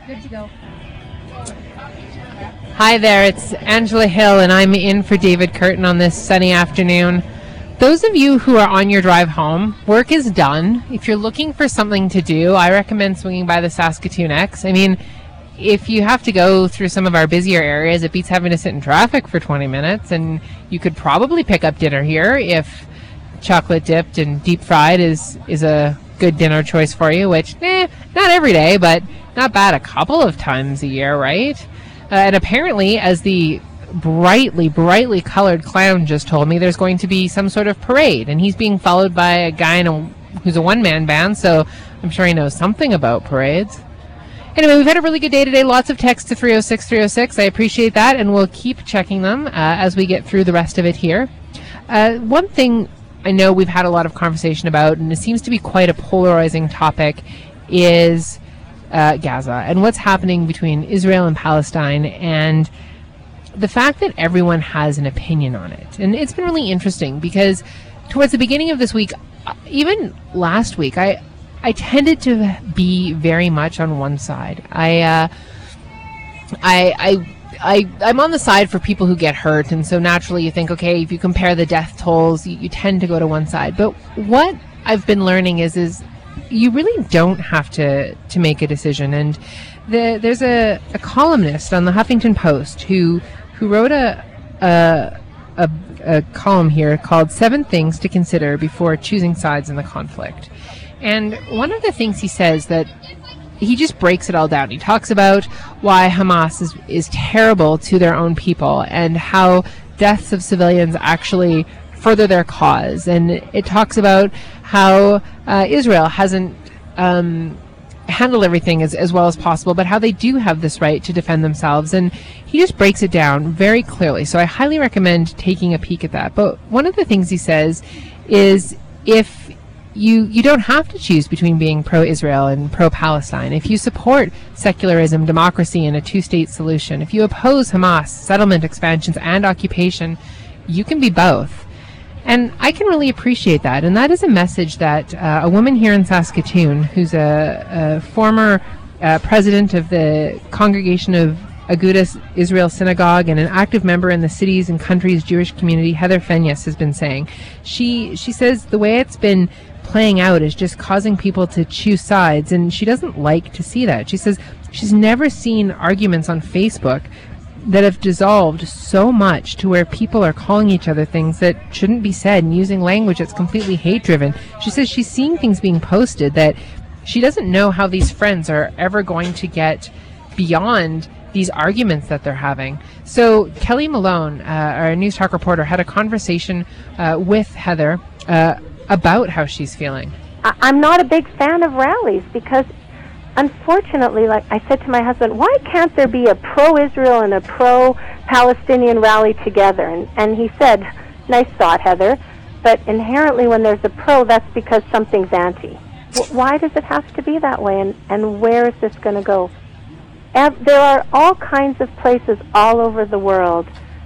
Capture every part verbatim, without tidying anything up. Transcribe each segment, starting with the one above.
Good to go. Hi there, it's Angela Hill, and I'm in for David Curtin on this sunny afternoon. Those of you who are on your drive home, work is done. If you're looking for something to do, I recommend swinging by the Saskatoon X. I mean, if you have to go through some of our busier areas, it beats having to sit in traffic for twenty minutes, and you could probably pick up dinner here if chocolate dipped and deep fried is, is a good dinner choice for you, which, eh, not every day, but not bad a couple of times a year, right? Uh, and apparently, as the brightly, brightly colored clown just told me, there's going to be some sort of parade, and he's being followed by a guy in a, who's a one-man band, so I'm sure he knows something about parades. Anyway, we've had a really good day today. Lots of texts to three oh six, three oh six. I appreciate that, and we'll keep checking them uh, as we get through the rest of it here. Uh, one thing I know we've had a lot of conversation about, and it seems to be quite a polarizing topic, is uh, Gaza and what's happening between Israel and Palestine, and the fact that everyone has an opinion on it. And it's been really interesting because towards the beginning of this week, even last week, I I tended to be very much on one side. I uh, I I. I, I'm on the side for people who get hurt, and so naturally you think, okay, if you compare the death tolls, you, you tend to go to one side. But what I've been learning is is you really don't have to, to make a decision. And the, there's a, a columnist on the Huffington Post who who wrote a, a a a column here called Seven Things to Consider Before Choosing Sides in the Conflict. And one of the things he says that he just breaks it all down. He talks about why Hamas is, is terrible to their own people and how deaths of civilians actually further their cause. And it talks about how uh, Israel hasn't um, handled everything as, as well as possible, but how they do have this right to defend themselves. And he just breaks it down very clearly. So I highly recommend taking a peek at that. But one of the things he says is if You you don't have to choose between being pro-Israel and pro-Palestine. If you support secularism, democracy, and a two-state solution, if you oppose Hamas, settlement expansions, and occupation, you can be both. And I can really appreciate that. And that is a message that uh, a woman here in Saskatoon, who's a, a former uh, president of the Congregation of Agudas Israel Synagogue and an active member in the city's and country's Jewish community, Heather Fenyas, has been saying. She she says the way it's been playing out is just causing people to choose sides, and she doesn't like to see that. She says she's never seen arguments on Facebook that have dissolved so much to where people are calling each other things that shouldn't be said and using language that's completely hate-driven. She says she's seeing things being posted that she doesn't know how these friends are ever going to get beyond these arguments that they're having. So Kelly Malone, uh, our News Talk reporter, had a conversation uh, with Heather uh, about how she's feeling. I'm not a big fan of rallies because, unfortunately, like I said to my husband, why can't there be a pro-Israel and a pro-Palestinian rally together? And, and he said, nice thought, Heather, but inherently when there's a pro, that's because something's anti. W- why does it have to be that way, and, and where is this going to go? And there are all kinds of places all over the world,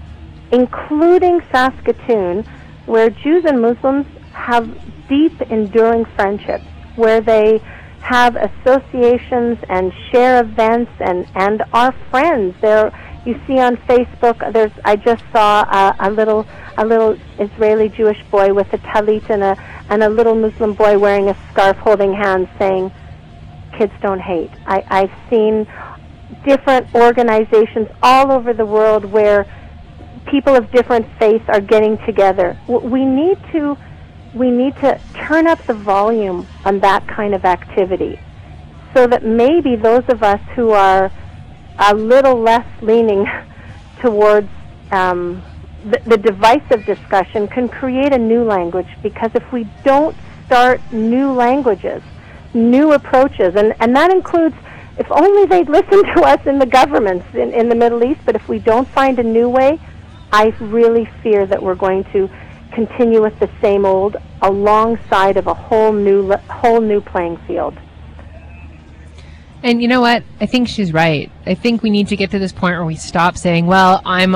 including Saskatoon, where Jews and Muslims have deep, enduring friendships, where they have associations and share events and, and are friends. There, you see on Facebook, there's I just saw a, a little a little Israeli Jewish boy with a talit and a and a little Muslim boy wearing a scarf holding hands saying, "Kids don't hate." I, I've seen different organizations all over the world where people of different faiths are getting together. We need to we need to turn up the volume on that kind of activity so that maybe those of us who are a little less leaning towards um, the, the divisive discussion can create a new language, because if we don't start new languages, new approaches, and, and that includes, if only they'd listen to us in the governments in, in the Middle East, but if we don't find a new way, I really fear that we're going to continue with the same old alongside of a whole new whole new playing field. And you know what? I think she's right. I think we need to get to this point where we stop saying, well, I'm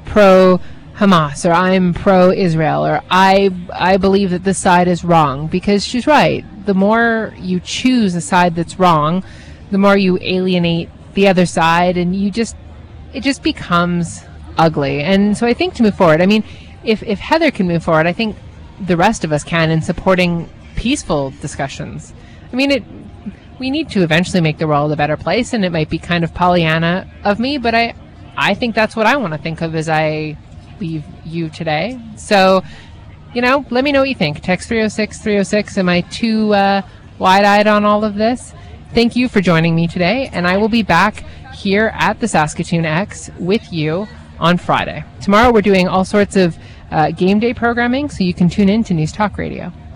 pro-Hamas, or I'm pro-Israel, or I I believe that this side is wrong, because she's right. The more you choose a side that's wrong, the more you alienate the other side, and you just, it just becomes ugly. And so I think to move forward, I mean, if, if Heather can move forward, I think the rest of us can in supporting peaceful discussions. I mean, it, we need to eventually make the world a better place, and it might be kind of Pollyanna of me, but I, I think that's what I want to think of as I leave you today. So, you know, let me know what you think. Text three oh six, three oh six. Am I too uh, wide-eyed on all of this? Thank you for joining me today, and I will be back here at the Saskatoon X with you on Friday. Tomorrow we're doing all sorts of uh, game day programming, so you can tune in to News Talk Radio.